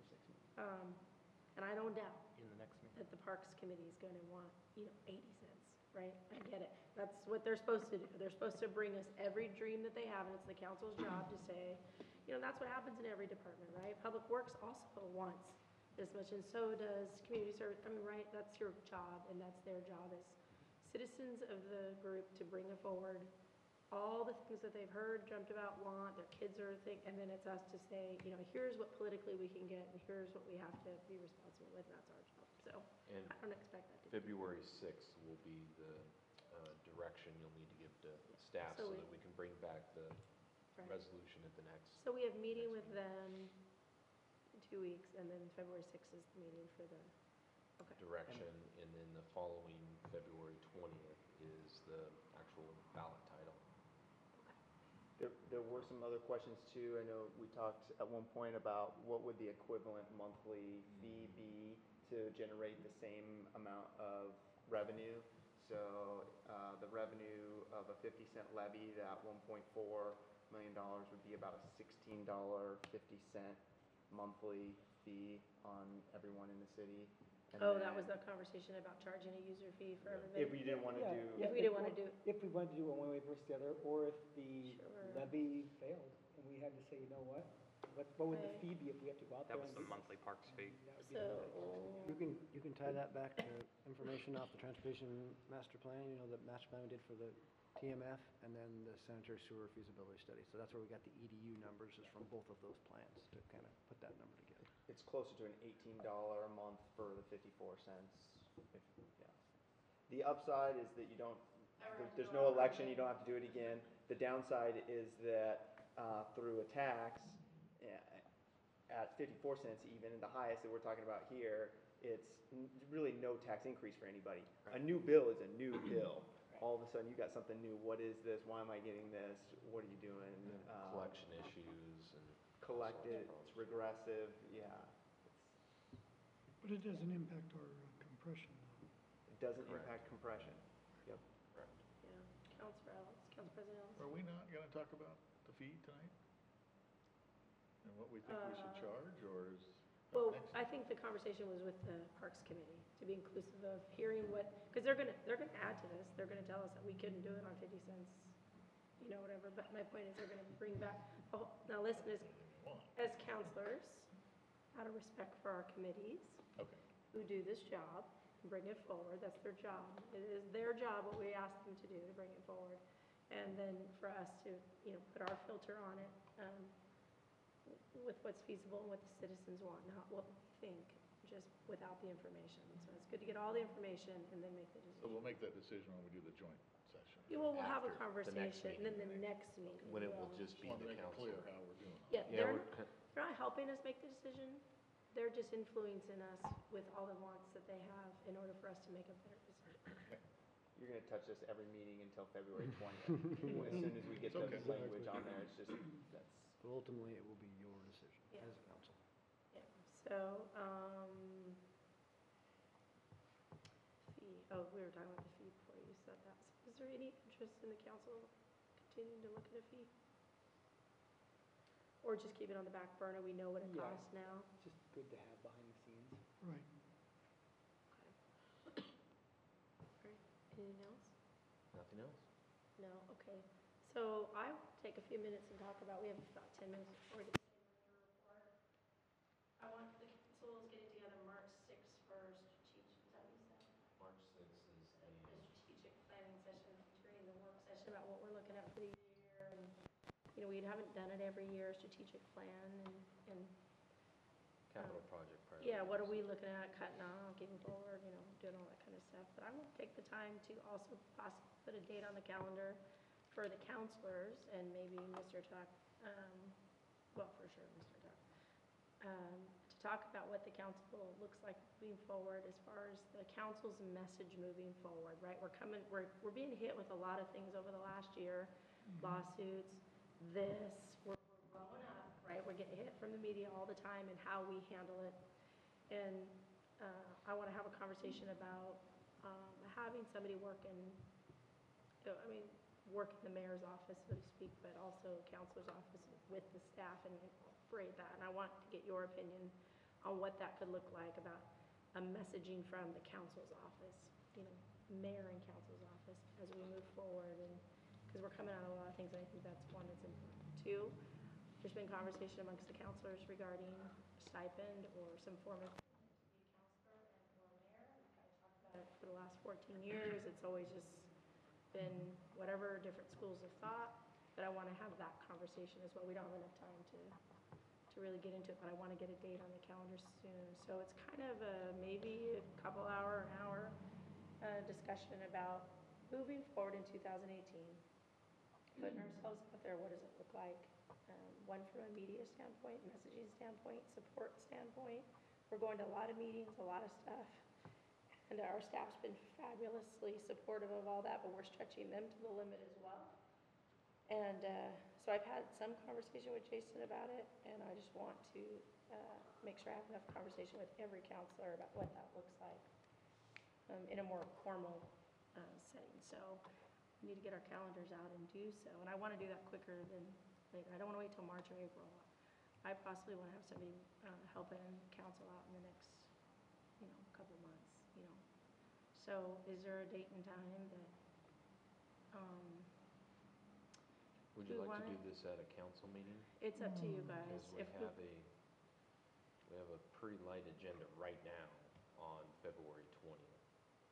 And I don't doubt In the next meeting. that the Parks Committee is gonna want, 80 cents, right? I get it. That's what they're supposed to do. They're supposed to bring us every dream that they have, and it's the council's job to say, that's what happens in every department, right? Public Works also wants this much, and so does community service. I mean, right, that's your job, and that's their job as citizens of the group to bring it forward. All the things that they've heard, dreamt about, want, their kids are and then it's us to say, here's what politically we can get, and here's what we have to be responsible with, and that's our job. So And I don't expect that to be. February 6th will be the direction you'll need to give to staff So so we- that we can bring back the Right. resolution at the next. So we have meeting with them in 2 weeks, and then February 6th is the meeting for the, okay. Direction, and then the following February 20th is the actual ballot title. There were some other questions too. I know we talked at one point about what would the equivalent monthly fee be to generate the same amount of revenue. So the revenue of a 50-cent levy, that $1.4 million would be about a $16.50 monthly fee on everyone in the city. And Oh, that then was the conversation about charging a user fee for everybody? If we didn't want to Yeah, do. If yeah, we didn't wanna do- If we wanted to do it one way versus the other, or if the Sure. levy failed, and we had to say, you know what would the Right. fee be if we have to go out That there was and the do monthly parks fee. that would be the monthly. You can tie that back to information off the transportation master plan, the master plan we did for the TMF, and then the sanitary sewer feasibility study. So that's where we got the EDU numbers, is from both of those plans to kind of put that number together. It's closer to an $18 a month for the 54 cents. Yeah. The upside is that you don't, there's no election, you don't have to do it again. The downside is that through a tax, at 54 cents even, the highest that we're talking about here, it's really no tax increase for anybody. A new bill is a new bill. All of a sudden, you got something new. What is this? Why am I getting this? What are you doing? Collection issues and. Collect it, it's regressive, yeah. But it doesn't impact our compression though. It doesn't Correct. impact compression. Yep. Correct. Yeah, Councilor Ellis, Council President Ellis. Are we not gonna talk about the fee tonight? And what we think we should charge, or is? that Well, next I think the conversation was with the Parks Committee, to be inclusive of hearing because they're gonna add to this. They're gonna tell us that we couldn't do it on 50 cents, whatever. But my point is, they're gonna bring back, now listen, as counselors, out of respect for our committees, Okay. who do this job, bring it forward, that's their job. It is their job, what we ask them to do, to bring it forward. And then for us to, put our filter on it, with what's feasible and what the citizens want, not what we think, just without the information. So it's good to get all the information and then make the So decision. we'll make that decision when we do the joint session. Yeah, well, we'll have a After the next conversation, and then the meeting. next meeting. When it will we'll- just Just be want to the make it council. clear how we're doing. Yeah, Yeah, they're we're, they're not helping us make the decision, they're just influencing us with all the wants that they have in order for us to make a better decision. You're gonna touch this every meeting until February 20th. As soon as we get It's the okay. language on there, it's just, that's, But ultimately, it will be your decision Yeah. as a council. Yeah, so, fee, we were talking about the fee before you said that. So is there any interest in the council continuing to look at a fee? Or just keep it on the back burner, we know what it Yeah. costs now? It's just good to have behind the scenes. Right. All right, anything else? nothing else. No, okay. So I will take a few minutes and talk about, we have about 10 minutes before we get to the report. I want, the council is getting together March 6th for strategic, is that what you said? March 6th is A strategic planning session, during the work session about what we're looking at for the year. And, we haven't done it every year, strategic plan and capital project priorities. yeah, what are we looking at, cutting off, getting forward, doing all that kind of stuff. But I will take the time to also possibly put a date on the calendar for the counselors and maybe Mr. Tuck, well, for sure, Mr. Tuck, to talk about what the council looks like moving forward as far as the council's message moving forward, right? We're being hit with a lot of things over the last year lawsuits, this, we're blowing up, right? We're getting hit from the media all the time and how we handle it. And I want to have a conversation about having somebody work in, work in the mayor's office, so to speak, but also counselor's office with the staff and incorporate that. And I want to get your opinion on what that could look like about a messaging from the council's office, mayor and council's office as we move forward. And because we're coming out of a lot of things, and I think that's one that's important. Two, there's been conversation amongst the counselors regarding stipend or some form of for the last 14 years. It's always just been whatever different schools have thought, but I want to have that conversation as well. We don't have enough time to really get into it, but I want to get a date on the calendar soon. So it's kind of maybe a couple hour, an hour discussion about moving forward in 2018, putting ourselves out there. What does it look like? One from a media standpoint, messaging standpoint, support standpoint. We're going to a lot of meetings, a lot of stuff. And our staff's been fabulously supportive of all that, but we're stretching them to the limit as well. And so I've had some conversation with Jason about it, and I just want to make sure I have enough conversation with every counselor about what that looks like in a more formal setting. So we need to get our calendars out and do so. And I want to do that quicker than later. I don't want to wait till March or April. I possibly want to have somebody helping counsel out in the next, couple months. So is there a date and time that, Would do you we like to want do this at a council meeting? it's up to you guys. Because we have a pretty light agenda right now on February 20th.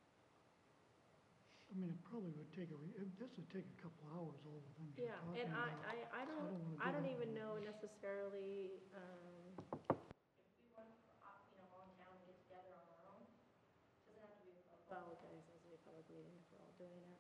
It probably would take this would take a couple hours, all the things you're Yeah, talking and about. I don't even know necessarily, if we want, all in town to get together on our own, doesn't have to be, well, okay, this has to be a public meeting if we're all doing it.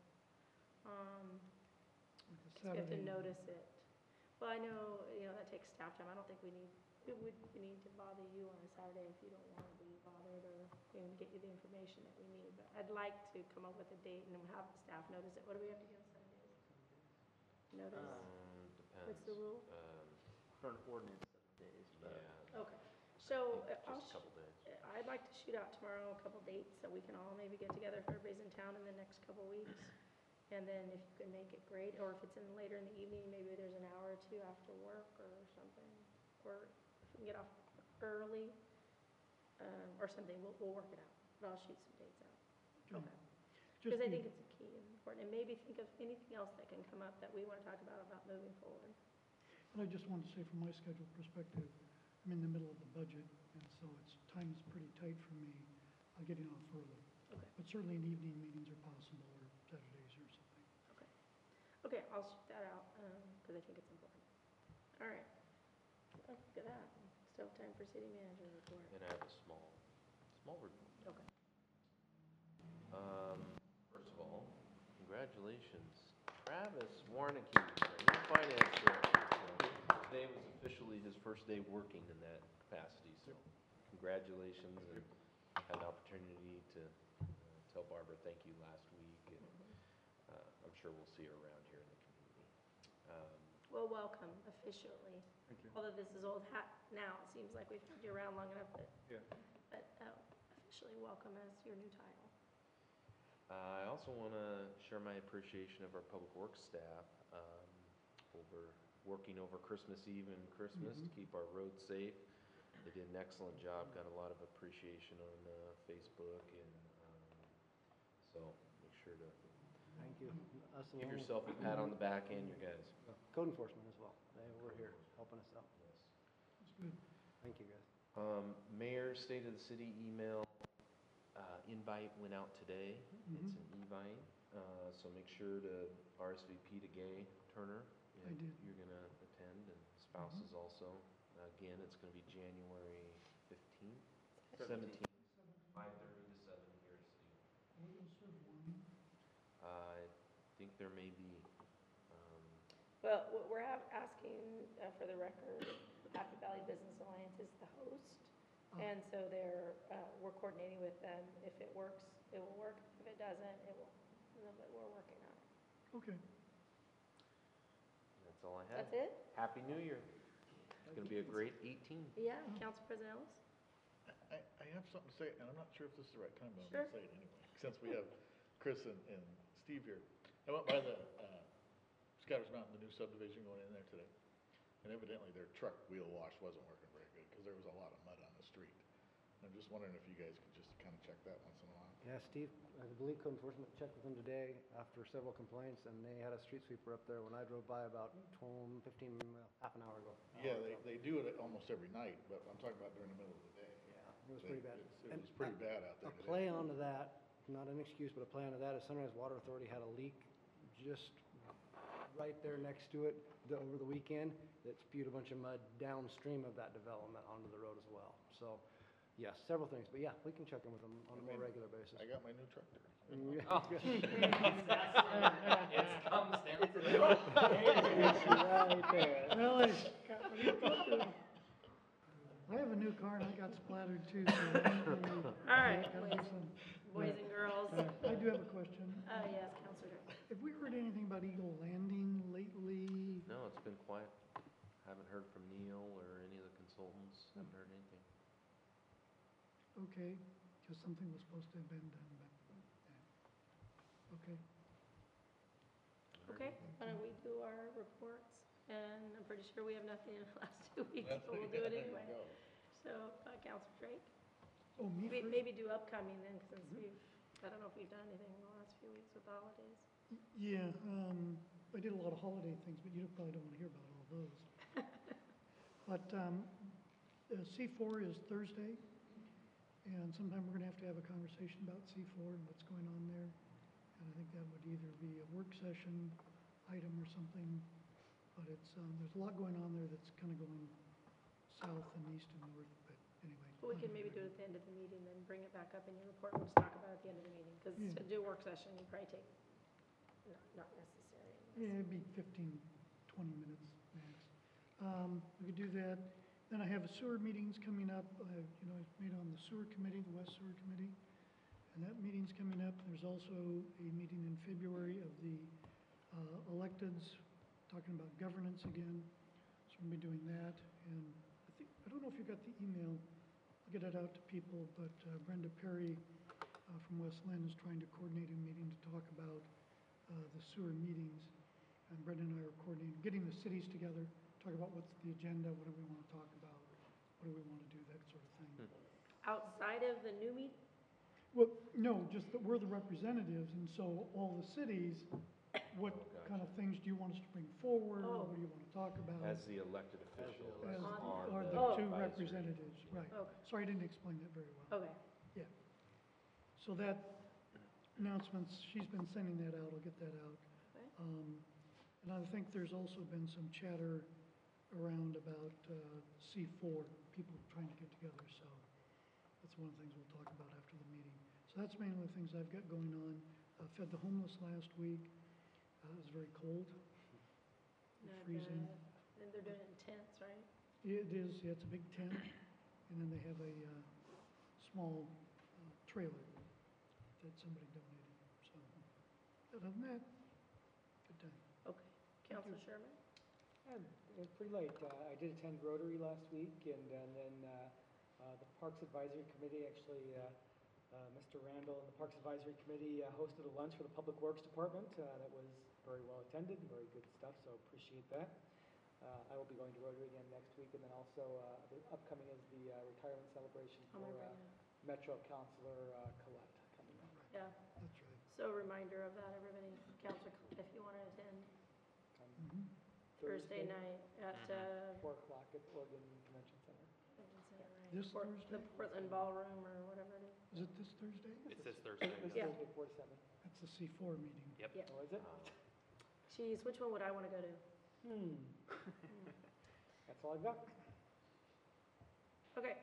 Like a Because we have to Saturday. notice it. Well, I know, that takes staff time. I don't think we need to bother you on a Saturday if you don't want to be bothered or, get you the information that we need. But I'd like to come up with a date and then have the staff notice it. What do we have to do on 7 days? Notice? Depends. What's the rule? For an ordinance, 7 days, but. Yeah, Okay. So just a couple days. I'd like to shoot out tomorrow a couple dates that we can all maybe get together if everybody's in town in the next couple weeks. And then if you can make it great, or if it's later in the evening, maybe there's an hour or two after work or something. Or if we can get off early, or something, we'll work it out. But I'll shoot some dates out. Okay. Because I think it's key and important. And maybe think of anything else that can come up that we want to talk about moving forward. And I just want to say from my schedule perspective, I'm in the middle of the budget, and so time is pretty tight for me getting off early. Okay. But certainly an evening meetings are possible, or Saturdays or something. Okay, I'll shoot that out because I think it's important. All right. Oh, look at that. Still have time for city manager report. And I have a small report. Okay. First of all, congratulations, Travis Warnicki, our new finance director. So today was officially his first day working in that capacity, so congratulations. And I had an opportunity to tell Barbara thank you last week, and I'm sure we'll see her around here in the community. Well, welcome officially. Thank you. Although this is old hat now, it seems like we've had you around long enough that, Yeah. but officially welcome as your new title. I also want to share my appreciation of our public works staff working over Christmas Eve and Christmas to keep our roads safe. They did an excellent job, got a lot of appreciation on Facebook, and so make sure to Thank you. Us give along with yourself a pat on the back and your guys. Code enforcement as well. They were here helping us out. Yes. That's good. Thank you, guys. Mayor's State of the City email invite went out today. It's an e-vite, so make sure to RSVP to Gay Turner I if did. you're going to attend, and spouses also. Again, it's going to be January 15th, 17th, 5:30 to 7 here at City Hall. Will you serve wine? I think there may be, Well, we're asking for the record, Happy Valley Business Alliance is the host. And so we're coordinating with them. If it works, it will work. If it doesn't, it will, but we're working on it. Okay. That's all I have. That's it? Happy New Year. It's gonna be a great 18. Yeah, Council President Ellis? I have something to say, and I'm not sure if this is the right time, but I'm Sure. gonna say it anyway, since we have Chris and Steve here. I went by the, Scotters Mountain, the new subdivision going in there today, and evidently their truck wheel wash wasn't working very good, because there was a lot of mud on the street. I'm just wondering if you guys could just kind of check that once in a while. Yeah, Steve, I believe code enforcement checked with them today after several complaints, and they had a street sweeper up there when I drove by about 15, well, half an hour ago. Yeah, they do it almost every night, but I'm talking about during the middle of the day. Yeah, it was pretty bad. It was pretty bad out there A today. play onto that, not an excuse, but a play onto that is Sunrise Water Authority had a leak just right there next to it over the weekend that spewed a bunch of mud downstream of that development onto the road as well. So, yes, several things, but yeah, we can check in with them on a more regular basis. I got my new tractor. Oh. It comes down to the. Well, I have a new car and I got splattered too, so All right, gotta do some. boys and girls. I do have a question. Yes, Counselor Drake. Have we heard anything about Eagle Landing lately? No, it's been quiet. Haven't heard from Neil or any of the consultants. Haven't heard anything. Okay, because something was supposed to have been done, but, yeah. Okay. Okay, why don't we do our reports? And I'm pretty sure we have nothing in the last 2 weeks, but we'll do it There you anyway. go. So, Counselor Drake? Oh, me first? Maybe do upcoming then, since I don't know if we've done anything in the last few weeks with the holidays. Yeah, I did a lot of holiday things, but you probably don't want to hear about all those. But C4 is Thursday, and sometime we're going to have a conversation about C4 and what's going on there. And I think that would either be a work session item or something, but it's, there's a lot going on there that's kind of going south and east and north, but anyway. But we not can maybe do gonna it at the end of the meeting, then bring it back up in your report, and we'll just talk about it at the end of the meeting. Because Yeah. to do a work session, you probably take, not necessary. Yeah, it'd be 15, 20 minutes max. We could do that. Then I have a sewer meetings coming up. I made on the sewer committee, the West Sewer Committee, and that meeting's coming up. There's also a meeting in February of the electeds, talking about governance again. So we'll be doing that. And I don't know if you got the email. I'll get it out to people, but Brenda Perry from West Lynn is trying to coordinate a meeting to talk about the sewer meetings. And Brenda and I are coordinating, getting the cities together, talk about what's the agenda, what do we want to talk about, what do we want to do, that sort of thing. Outside of the new meeting? Well, no, just that we're the representatives, and so all the cities, what kind of things do you want us to bring forward? Oh. What do you want to talk about? As the elected officials As- on Or the the two advisory. representatives, right. Okay. Sorry, I didn't explain that very well. Okay. Yeah. So that announcements, she's been sending that out, I'll get that out. Okay. And I think there's also been some chatter around about C4, people trying to get together, so that's one of the things we'll talk about after the meeting. So that's mainly the things I've got going on. Fed the homeless last week. It was very cold, Not, freezing. And they're doing it in tents, right? It is, yeah, it's a big tent, and then they have a small trailer that somebody donated, so. Other than that, good time. Okay. Counselor Sherman? It was pretty late. I did attend Rotary last week, and then the Parks Advisory Committee, actually, Mr. Randall and the Parks Advisory Committee hosted a lunch for the Public Works Department. That was very well attended, and very good stuff, so appreciate that. I will be going to Rotary again next week, and then also the upcoming is the retirement celebration I'm for gonna bring that. Metro Councilor Collette coming up. Yeah. That's right. So reminder of that, everybody. Counselor, if you want to attend Mhm. Thursday night at, 4 o'clock at Oregon Convention Center. I didn't say it right. This The Thursday? Portland Ballroom or whatever it is. Is it this Thursday? It's this Thursday. This Yeah. Thursday, 4 to 7. That's the C4 meeting. Yep. Yeah. Oh, is it? Geez, which one would I want to go to? That's all I've got. Okay.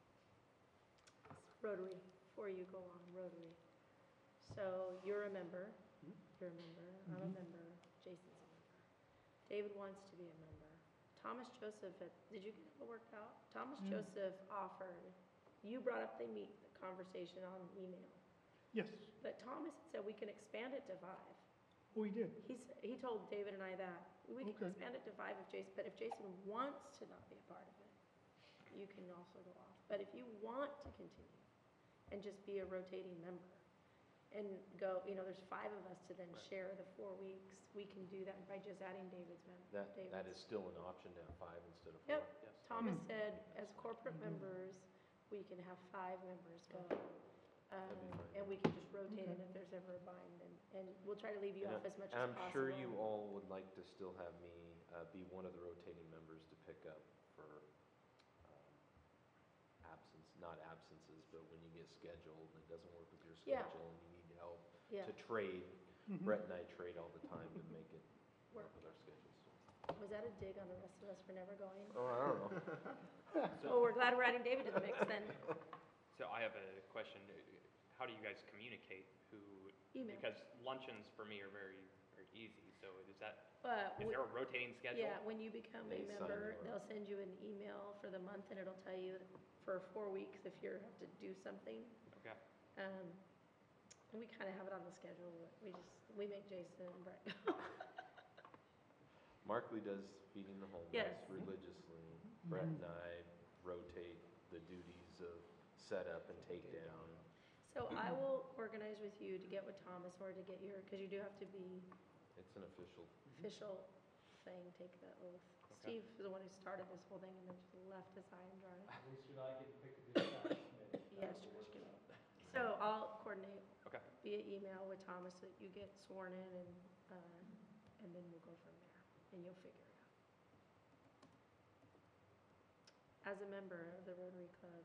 Rotary, before you go on, Rotary. So you're a member, you're a member, I'm a member, Jason's a member. David wants to be a member. Thomas Joseph, did you get it worked out? Thomas Yeah. Joseph offered, you brought up the conversation on email, Yes, but Thomas said we can expand it to 5. Oh, he did. He told David and I that. We can Okay. expand it to 5 if Jason, but if Jason wants to not be a part of it, you can also go off. But if you want to continue and just be a rotating member and go, there's 5 of us to then share the 4 weeks, we can do that by just adding David's member. That is still an option to have 5 instead of 4. Yep. Yes. Thomas said, as corporate members, we can have 5 members go. That'd be fine. And we can just rotate it if there's ever a bind, and we'll try to leave you And off as much as I'm possible. sure you all would like to still have me be one of the rotating members to pick up for not absences, but when you get scheduled, and it doesn't work with your Yeah. schedule, and you need help Yeah. to trade. Mhm. Brett and I trade all the time to make it work with our schedules. Was that a dig on the rest of us for never going? Oh, I don't know. Oh, we're glad we're adding David to the mix then. So I have a question. How do you guys communicate who? Email. Because luncheons for me are very, very easy. So is But there a rotating schedule? yeah, when you become a They sign member, you up. they'll send you an email for the month, and it'll tell you for 4 weeks if you have to do something. Okay. And we kind of have it on the schedule, but we make Jason and Brett go. Markley does feeding the homeless Yes. religiously. Brett and I rotate the duties of setup and takedown. So I will organize with you to get with Thomas or to get because you do have to be It's an official. official thing, take the oath. Steve is the one who started this whole thing and then just left us high and dry. At least you're not getting picked to do that. Yes, George, get out. So I'll coordinate Okay. via email with Thomas that you get sworn in and then we'll go from there and you'll figure it out. As a member of the Rotary Club,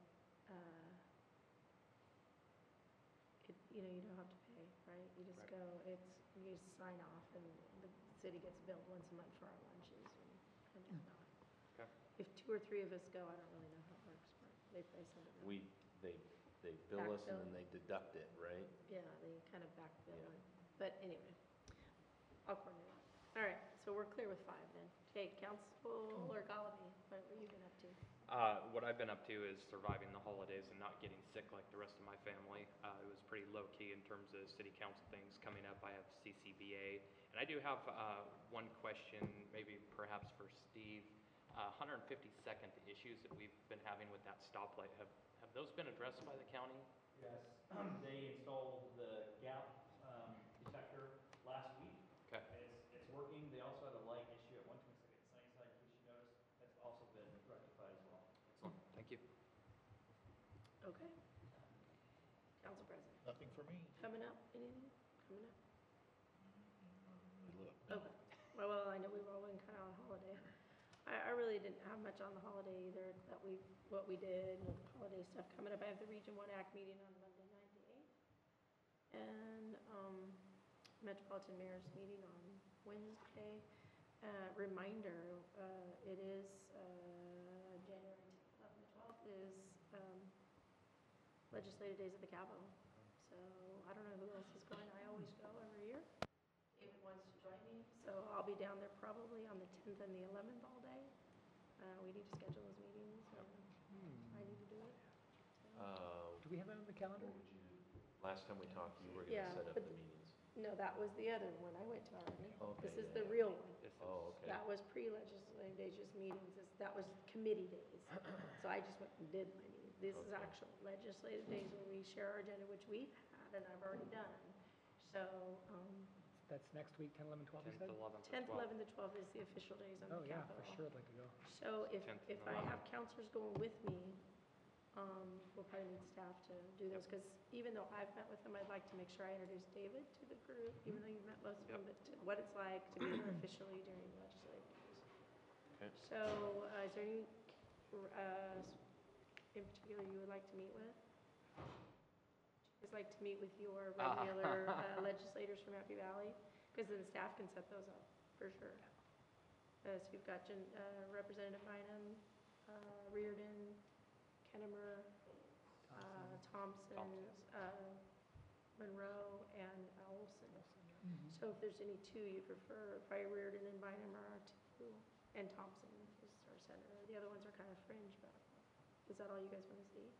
you don't have to pay, right? You just Right. go, you just sign off and the city gets billed once a month for our lunches and whatnot. Okay. If 2 or 3 of us go, I don't really know how it works, but they probably send it. They bill us and Backbill. then they deduct it, right? Yeah, they kind of backbill Yeah. it. But anyway, I'll coordinate it. All right, so we're clear with 5 then. Okay, Councilor Gallaby, what have you been up to? What I've been up to is surviving the holidays and not getting sick like the rest of my family. It was pretty low-key in terms of city council things coming up. I have CCBA. And I do have one question, maybe perhaps for Steve. 152nd issues that we've been having with that stoplight, have those been addressed by the county? Yes, they installed the gap detector last week. Okay. It's working. They also had a light issue at 126 Sunnyside, in case you noticed. That's also been rectified as well. Excellent, thank you. Okay. Council President, Nothing for me. coming up, anything coming up? Look. Okay. Well, I know we were all in kind of on holiday. I really didn't have much on the holiday either, what we did, and holiday stuff coming up. I have the Region 1 ACT meeting on Monday night, the 8th. And Metropolitan Mayor's meeting on Wednesday. Reminder, it is January 12th is Legislative Days at the Capitol. So I don't know who else is going. I always go every year if it wants to join me. So I'll be down there probably on the 10th and the 11th all day. We need to schedule those meetings. I need to do it. Do we have that on the calendar? Last time we talked, you were going Yeah, to set up but the meetings. No, that was the other one I went to already. Okay, This is yeah, the yeah. real one. This is- Oh, okay. That was pre-legislative days, just meetings. That was committee days. So I just went and did my meeting. This is Okay. actual legislative days where we share our agenda, which we've had and I've already done. So, That's next week, 10, 11, 12, you 10th, said? 11th, 10th, 12th. 11th, and 12th is the official days on Oh, the yeah, Capitol. for sure, I'd like to go. So if 10th I and have counselors going with me, we'll probably need staff to do those. Because even though I've met with them, I'd like to make sure I introduce David to the group, even though you've met most of them, but to what it's like to be there officially during legislative days. Okay. So is there any in particular you would like to meet with? Would you guys like to meet with your regular legislators from Happy Valley? Because then staff can set those up, for sure. So you've got Representative Bynum, Reardon, Kennemer, Thompson, Monroe, and Olson. So if there's any two you prefer, probably Reardon and Bynum are our two, and Thompson is our senator. The other ones are kind of fringe, but is that all you guys want to see?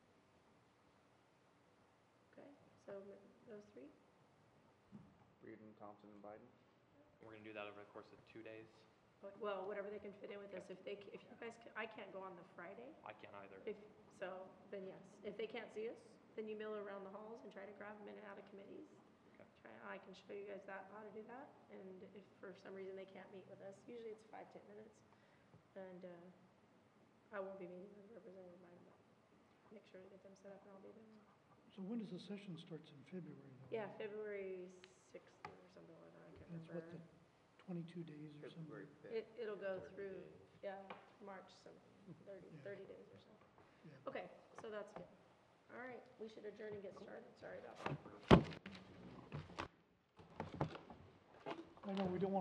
Okay, so those 3? Reardon, Thompson, and Biden. we're gonna do that over the course of 2 days? Well, whatever they can fit in with us. If you guys, I can't go on the Friday. I can't either. Then yes. If they can't see us, then you mill around the halls and try to grab them in and out of committees. Okay. I can show you guys how to do that. And if for some reason they can't meet with us, usually it's 5-10 minutes. And I won't be meeting with a representative of mine, but make sure to get them set up and I'll be there. So when does the session starts in February though? Yeah, February 6th or something like that. I can't That's what, remember. the 22 days or something? It'll go through, yeah, March, some 30 days or so. Yeah. Okay, so that's good. All right, we should adjourn and get started. Sorry about that. I know, we don't want